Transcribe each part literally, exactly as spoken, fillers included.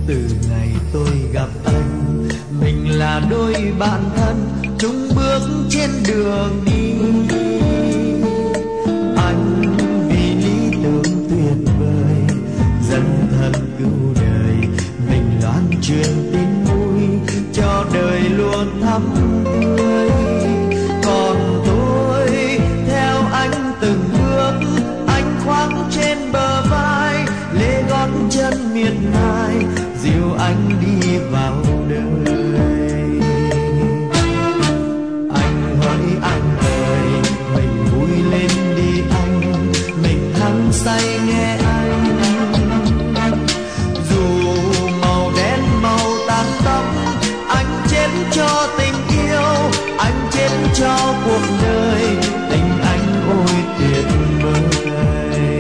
Từ ngày tôi gặp anh, mình là đôi bạn thân chung bước trên đường đi. Anh vì lý tưởng tuyệt vời dấn thân cứu đời, mình loan truyền tin vui cho đời luôn thắm tươi. Còn tôi theo anh từng bước, anh khoác trên bờ vai, lê gót chân miệt mài dìu anh đi vào đời. Anh hỡi anh ơi, mình vui lên đi anh, mình hăng say nghe anh. Dù màu đen màu tàn tóc, anh chết cho tình yêu, anh chết cho cuộc đời, tình anh ôi tuyệt vời.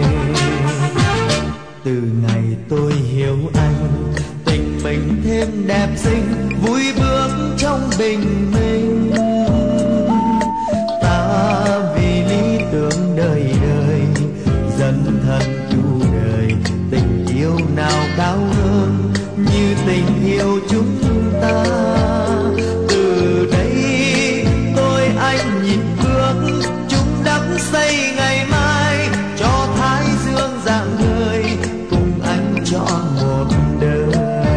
Từ ngày tôi hiểu anh, tình mình thêm đẹp xinh, vui bước trong bình minh. Ta vì lý tưởng đời đời dấn thân cứu đời, tình yêu nào cao hơn như tình yêu chúng ta. Từ đây tôi anh nhìn bước chúng đắm say ngày mai, cho thái dương rạng ngời cùng anh trọn một đời.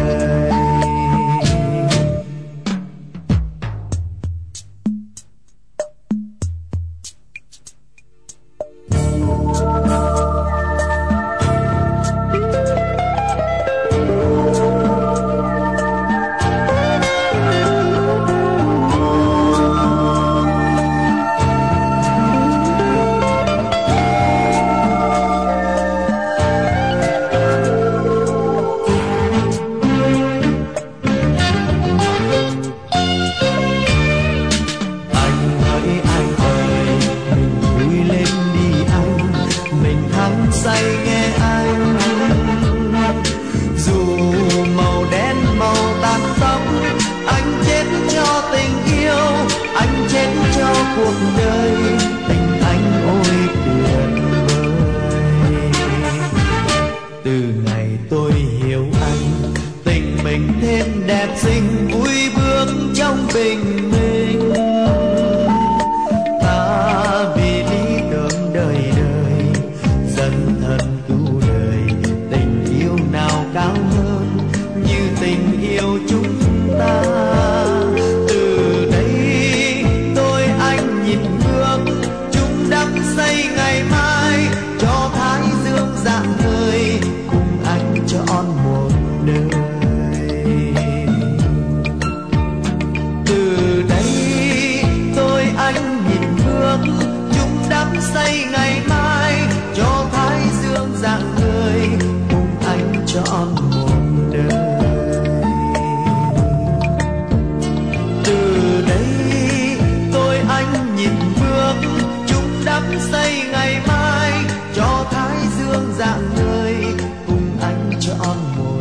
Say nghe anh, dù màu đen màu tàn tóc, anh chết cho tình yêu, anh chết cho cuộc đời, tình anh ôi tuyệt vời. Từ ngày tôi hiểu anh, tình mình thêm đẹp xinh, vui bước trong bình minh. Ta vì lý tưởng đời đời dấn thân cứu đời, tình yêu nào cao hơn như tình yêu chúng ta. Từ đây tôi anh nhìn bước chúng đắm say ngày mai, cho thái dương rạng ngời cùng anh trọn một đời. Từ đây tôi anh nhìn bước chúng đắm say ngày mai, cho thái dương rạng ngời cùng anh trọn một đời. Từ đây tôi anh nhìn bước chúng đắm say ngày mai, cho thái dương rạng ngời cùng anh trọn một